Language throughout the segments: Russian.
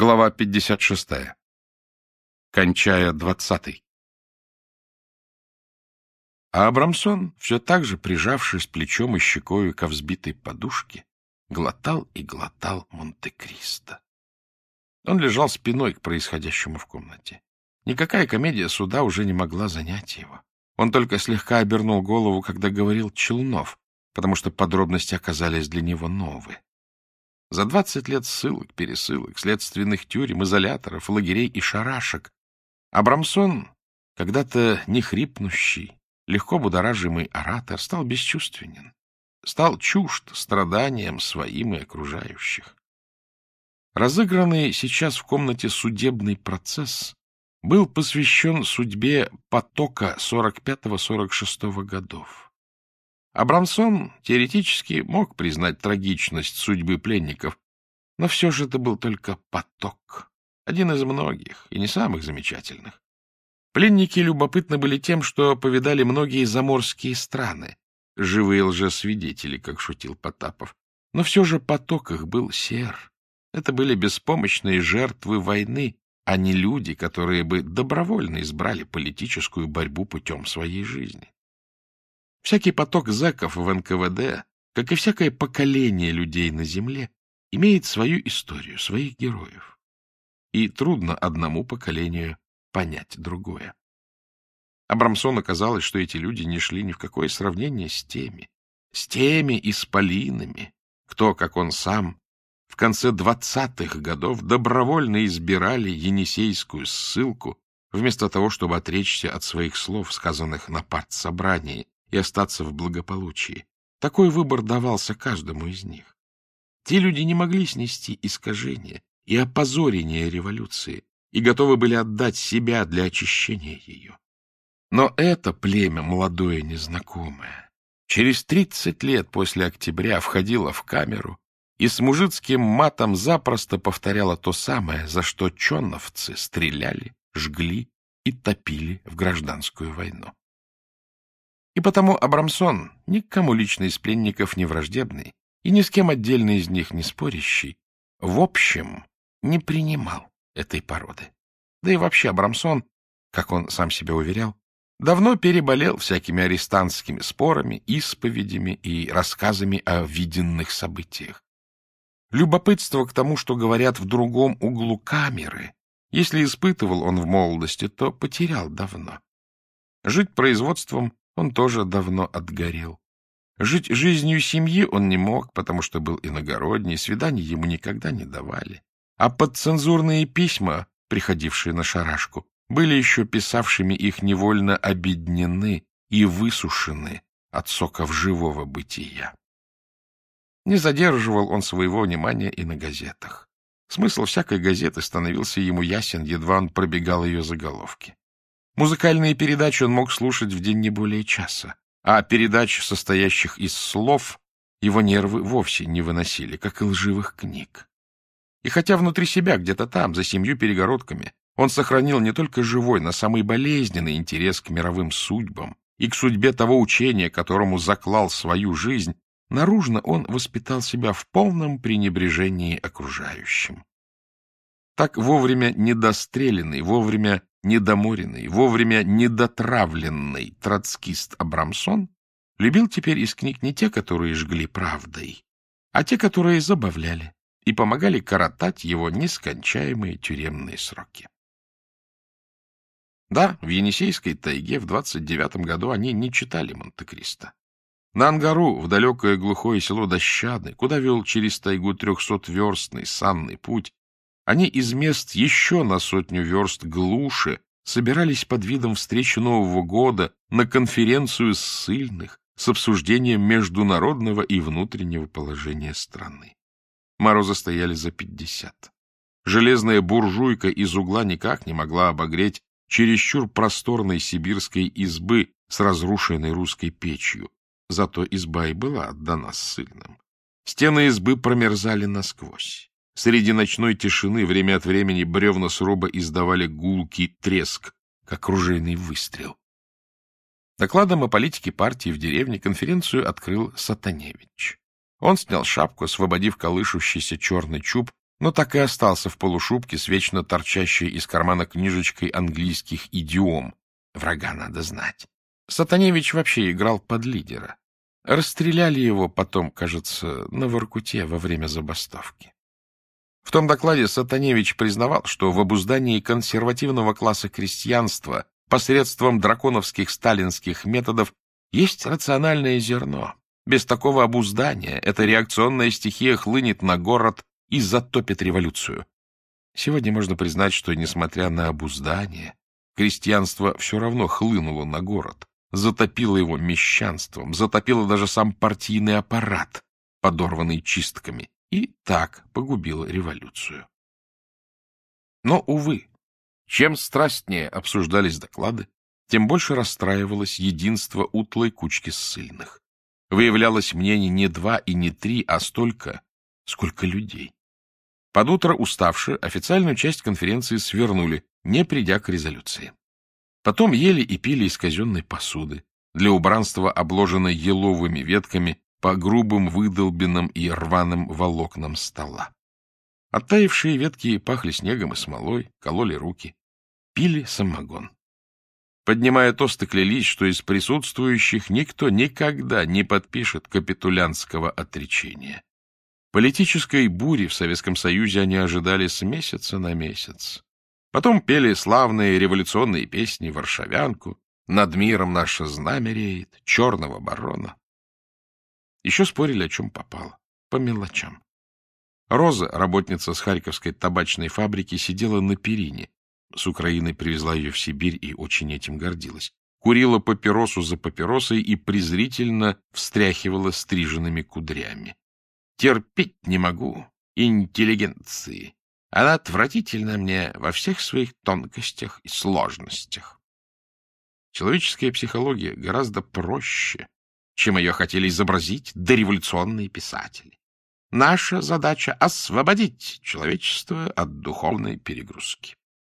Глава 56. Кончая 20-й. А Абрамсон, все так же прижавшись плечом и щекою ко взбитой подушке, глотал и глотал Монте-Кристо. Он лежал спиной к происходящему в комнате. Никакая комедия суда уже не могла занять его. Он только слегка обернул голову, когда говорил Челнов, потому что подробности оказались для него новые. За 20 лет ссылок, пересылок, следственных тюрем, изоляторов, лагерей и шарашек Абрамсон, когда-то нехрипнущий, легко будоражимый оратор, стал бесчувственен, стал чужд страданиям своим и окружающих. Разыгранный сейчас в комнате судебный процесс был посвящен судьбе потока 45-46 годов. Абрамсон теоретически мог признать трагичность судьбы пленников, но все же это был только поток, один из многих и не самых замечательных. Пленники любопытны были тем, что повидали многие заморские страны, живые лжесвидетели, как шутил Потапов, но все же поток их был сер. Это были беспомощные жертвы войны, а не люди, которые бы добровольно избрали политическую борьбу путем своей жизни. Всякий поток зэков в НКВД, как и всякое поколение людей на земле, имеет свою историю, своих героев. И трудно одному поколению понять другое. Абрамсону казалось, что эти люди не шли ни в какое сравнение с теми исполинами, кто, как он сам, в конце 20-х годов добровольно избирали енисейскую ссылку, вместо того, чтобы отречься от своих слов, сказанных на партсобрании, и остаться в благополучии. Такой выбор давался каждому из них. Те люди не могли снести искажения и опозорения революции и готовы были отдать себя для очищения ее. Но это племя молодое незнакомое через 30 лет после октября входило в камеру и с мужицким матом запросто повторяло то самое, за что чоновцы стреляли, жгли и топили в гражданскую войну. И потому Абрамсон, ни к кому лично из пленников не враждебный и ни с кем отдельно из них не спорящий, в общем, не принимал этой породы. Да и вообще Абрамсон, как он сам себя уверял, давно переболел всякими арестантскими спорами, исповедями и рассказами о виденных событиях. Любопытство к тому, что говорят в другом углу камеры, если испытывал он в молодости, то потерял давно. Жить производством он тоже давно отгорел. Жить жизнью семьи он не мог, потому что был иногородний, свиданий ему никогда не давали. А подцензурные письма, приходившие на шарашку, были еще писавшими их невольно обеднены и высушены от соков живого бытия. Не задерживал он своего внимания и на газетах. Смысл всякой газеты становился ему ясен, едва он пробегал ее заголовки. Музыкальные передачи он мог слушать в день не более часа, а передач, состоящих из слов, его нервы вовсе не выносили, как и лживых книг. И хотя внутри себя, где-то там, за 7 перегородками, он сохранил не только живой, но самый болезненный интерес к мировым судьбам и к судьбе того учения, которому заклал свою жизнь, наружно он воспитал себя в полном пренебрежении окружающим. Так вовремя недостреленный, вовремя недоморенный, вовремя недотравленный троцкист Абрамсон любил теперь из книг не те, которые жгли правдой, а те, которые забавляли и помогали коротать его нескончаемые тюремные сроки. Да, в Енисейской тайге в 29-м году они не читали Монте-Кристо. На Ангару, в далекое глухое село Дощаны, куда вел через тайгу 300-верстный санный путь, они из мест еще на 100 верст глуше собирались под видом встречи Нового года на конференцию ссыльных с обсуждением международного и внутреннего положения страны. Морозы стояли за 50. Железная буржуйка из угла никак не могла обогреть чересчур просторной сибирской избы с разрушенной русской печью. Зато изба и была отдана ссыльным. Стены избы промерзали насквозь. Среди ночной тишины время от времени бревна сруба издавали гулкий треск, как ружейный выстрел. Докладом о политике партии в деревне конференцию открыл Сатаневич. Он снял шапку, освободив колышущийся черный чуб, но так и остался в полушубке с вечно торчащей из кармана книжечкой английских идиом. Врага надо знать. Сатаневич вообще играл под лидера. Расстреляли его потом, кажется, на Воркуте во время забастовки. В том докладе Сатаневич признавал, что в обуздании консервативного класса крестьянства посредством драконовских сталинских методов есть рациональное зерно. Без такого обуздания эта реакционная стихия хлынет на город и затопит революцию. Сегодня можно признать, что, несмотря на обуздание, крестьянство все равно хлынуло на город, затопило его мещанством, затопило даже сам партийный аппарат, подорванный чистками, и так погубило революцию. Но, увы, чем страстнее обсуждались доклады, тем больше расстраивалось единство утлой кучки ссыльных. Выявлялось мнение не 2 и не 3, а столько, сколько людей. Под утро, уставшие, официальную часть конференции свернули, не придя к резолюции. Потом ели и пили из казенной посуды, для убранства обложенной еловыми ветками по грубым выдолбенным и рваным волокнам стола. Оттаившие ветки пахли снегом и смолой, кололи руки. Пили самогон. Поднимая тосты, клялись, что из присутствующих никто никогда не подпишет капитулянского отречения. Политической бури в Советском Союзе они ожидали с месяца на месяц. Потом пели славные революционные песни «Варшавянку», «Над миром наше знамя реет», «Черного барона». Еще спорили, о чем попало, по мелочам. Роза, работница с Харьковской табачной фабрики, сидела на перине. С Украины привезла ее в Сибирь и очень этим гордилась. Курила папиросу за папиросой и презрительно встряхивала стриженными кудрями. Терпеть не могу интеллигенции. Она отвратительна мне во всех своих тонкостях и сложностях. Человеческая психология гораздо проще, чем ее хотели изобразить дореволюционные писатели. Наша задача — освободить человечество от духовной перегрузки.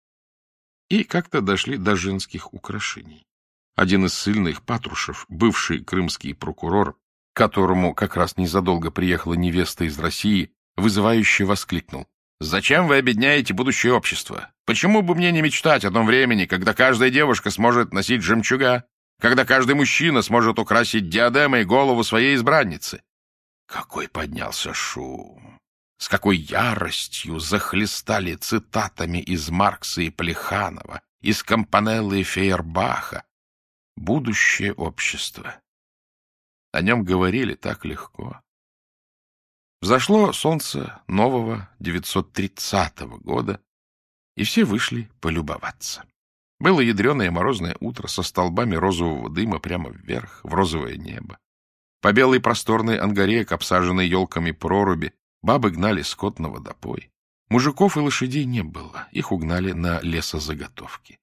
И как-то дошли до женских украшений. Один из ссыльных, Патрушев, бывший крымский прокурор, к которому как раз незадолго приехала невеста из России, вызывающе воскликнул: «Зачем вы обедняете будущее общество? Почему бы мне не мечтать о том времени, когда каждая девушка сможет носить жемчуга, когда каждый мужчина сможет украсить диадемой голову своей избранницы?» Какой поднялся шум! С какой яростью захлестали цитатами из Маркса и Плеханова, из Кампанеллы и Фейербаха. Будущее общество. О нем говорили так легко. Взошло солнце нового 930 года, и все вышли полюбоваться. Было ядреное морозное утро со столбами розового дыма прямо вверх, в розовое небо. По белой просторной ангаре, к обсаженной елками проруби, бабы гнали скот на водопой. Мужиков и лошадей не было, их угнали на лесозаготовки.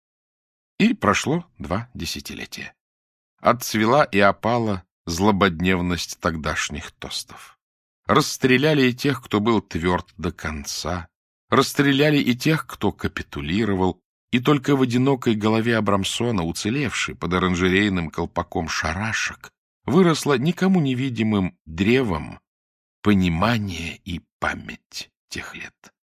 И прошло 2 десятилетия. Отцвела и опала злободневность тогдашних тостов. Расстреляли и тех, кто был тверд до конца, расстреляли и тех, кто капитулировал, и только в одинокой голове Абрамсона, уцелевший под оранжерейным колпаком шарашек, выросло никому невидимым древом понимание и память тех лет.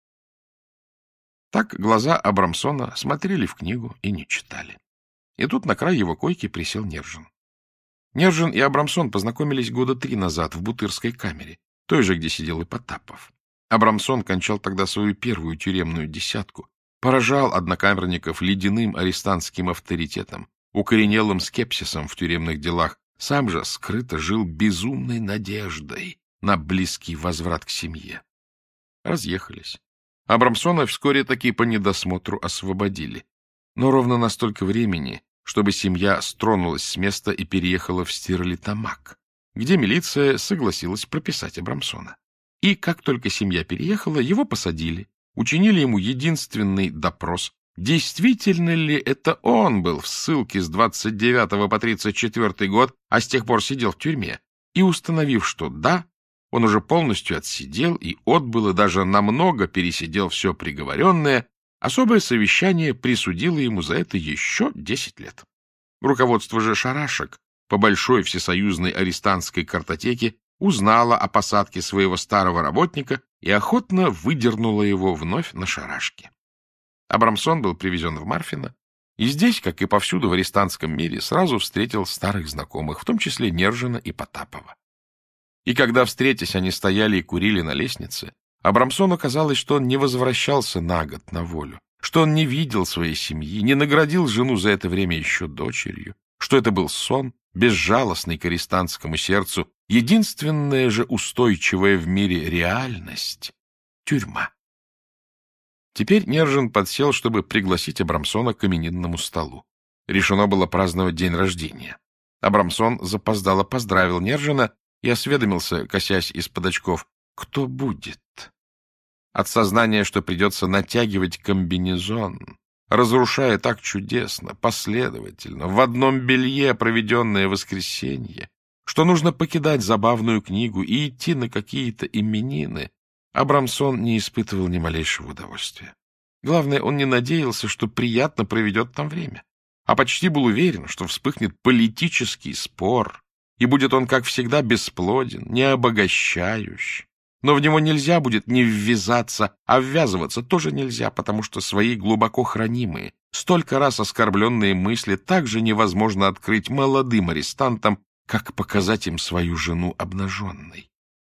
Так глаза Абрамсона смотрели в книгу и не читали. И тут на край его койки присел Нержин. Нержин и Абрамсон познакомились года 3 назад в Бутырской камере, той же, где сидел и Потапов. Абрамсон кончал тогда свою первую тюремную десятку, поражал однокамерников ледяным арестантским авторитетом, укоренелым скепсисом в тюремных делах, сам же скрыто жил безумной надеждой на близкий возврат к семье. Разъехались. Абрамсона вскоре таки по недосмотру освободили, но ровно на столько времени, чтобы семья стронулась с места и переехала в Стерлитамак, где милиция согласилась прописать Абрамсона. И как только семья переехала, его посадили, учинили ему единственный допрос, действительно ли это он был в ссылке с 29 по 34 год, а с тех пор сидел в тюрьме, и установив, что да, он уже полностью отсидел и отбыл, и даже намного пересидел все приговоренное, особое совещание присудило ему за это еще 10 лет. Руководство же шарашек по большой всесоюзной арестантской картотеке узнало о посадке своего старого работника и охотно выдернула его вновь на шарашки. Абрамсон был привезен в Марфино, и здесь, как и повсюду в арестантском мире, сразу встретил старых знакомых, в том числе Нержина и Потапова. И когда, встретясь, они стояли и курили на лестнице, Абрамсону казалось, что он не возвращался на год на волю, что он не видел своей семьи, не наградил жену за это время еще дочерью, что это был сон, безжалостный к арестантскому сердцу, единственная же устойчивая в мире реальность — тюрьма. Теперь Нержин подсел, чтобы пригласить Абрамсона к именинному столу. Решено было праздновать день рождения. Абрамсон запоздало поздравил Нержина и осведомился, косясь из-под очков, кто будет. От сознания, что придется натягивать комбинезон, разрушая так чудесно, последовательно, в одном белье проведенное воскресенье, что нужно покидать забавную книгу и идти на какие-то именины, Абрамсон не испытывал ни малейшего удовольствия. Главное, он не надеялся, что приятно проведет там время, а почти был уверен, что вспыхнет политический спор, и будет он, как всегда, бесплоден, не обогащающий. Но в него нельзя будет не ввязаться, а ввязываться тоже нельзя, потому что свои глубоко хранимые, столько раз оскорбленные мысли также невозможно открыть молодым арестантам, как показать им свою жену обнаженной.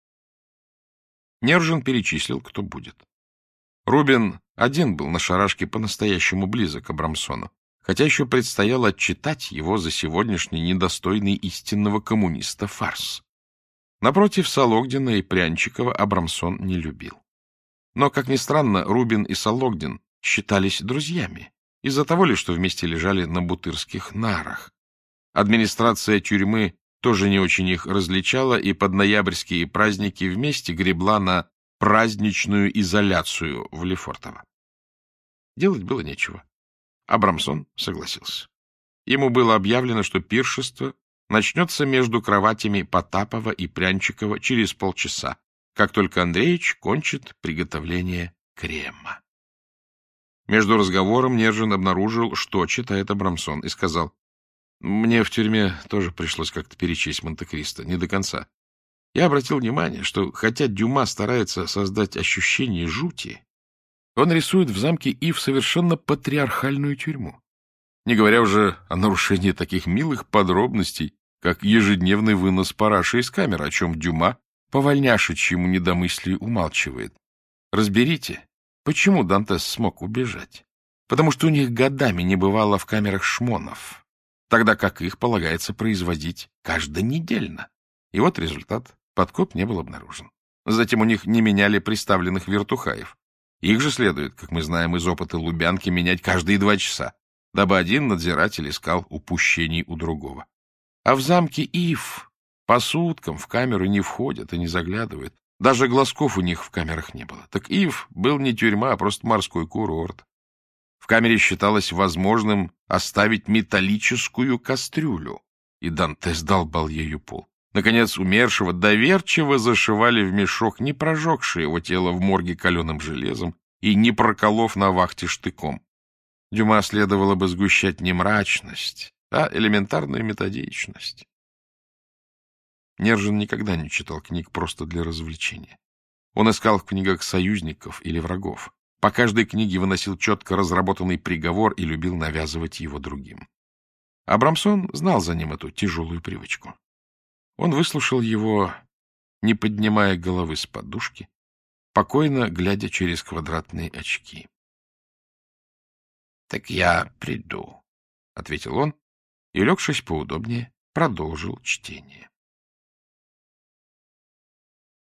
Нержин перечислил, кто будет. Рубин один был на шарашке по-настоящему близок к Абрамсону, хотя еще предстояло отчитать его за сегодняшний недостойный истинного коммуниста фарс. Напротив, Сологдина и Прянчикова Абрамсон не любил. Но, как ни странно, Рубин и Сологдин считались друзьями, из-за того ли, что вместе лежали на бутырских нарах. Администрация тюрьмы тоже не очень их различала и под ноябрьские праздники вместе гребла на праздничную изоляцию в Лефортово. Делать было нечего. Абрамсон согласился. Ему было объявлено, что пиршество начнется между кроватями Потапова и Прянчикова через полчаса, как только Андреич кончит приготовление крема. Между разговором Нержин обнаружил, что читает Абрамсон, и сказал: «Мне в тюрьме тоже пришлось как-то перечесть Монте-Кристо, не до конца. Я обратил внимание, что хотя Дюма старается создать ощущение жути, он рисует в замке Ив совершенно патриархальную тюрьму, не говоря уже о нарушении таких милых подробностей, как ежедневный вынос параши из камеры, о чем Дюма по вольняшечьему недомыслию умалчивает. Разберите, почему Дантес смог убежать? Потому что у них годами не бывало в камерах шмонов, тогда как их полагается производить каждонедельно. И вот результат. Подкоп не был обнаружен. Затем у них не меняли приставленных вертухаев. Их же следует, как мы знаем из опыта Лубянки, менять каждые 2 часа, дабы один надзиратель искал упущений у другого. А в замке Ив по суткам в камеру не входят и не заглядывают. Даже глазков у них в камерах не было. Так Ив был не тюрьма, а просто морской курорт. В камере считалось возможным оставить металлическую кастрюлю, и Дантес долбал ею пол. Наконец, умершего доверчиво зашивали в мешок, не прожегшие его тело в морге каленым железом и не проколов на вахте штыком. Дюма следовало бы сгущать не мрачность, а элементарную методичность. Нержин никогда не читал книг просто для развлечения. Он искал в книгах союзников или врагов. По каждой книге выносил четко разработанный приговор и любил навязывать его другим. Абрамсон знал за ним эту тяжелую привычку. Он выслушал его, не поднимая головы с подушки, покойно глядя через квадратные очки. — Так я приду, — ответил он и, легшись поудобнее, продолжил чтение.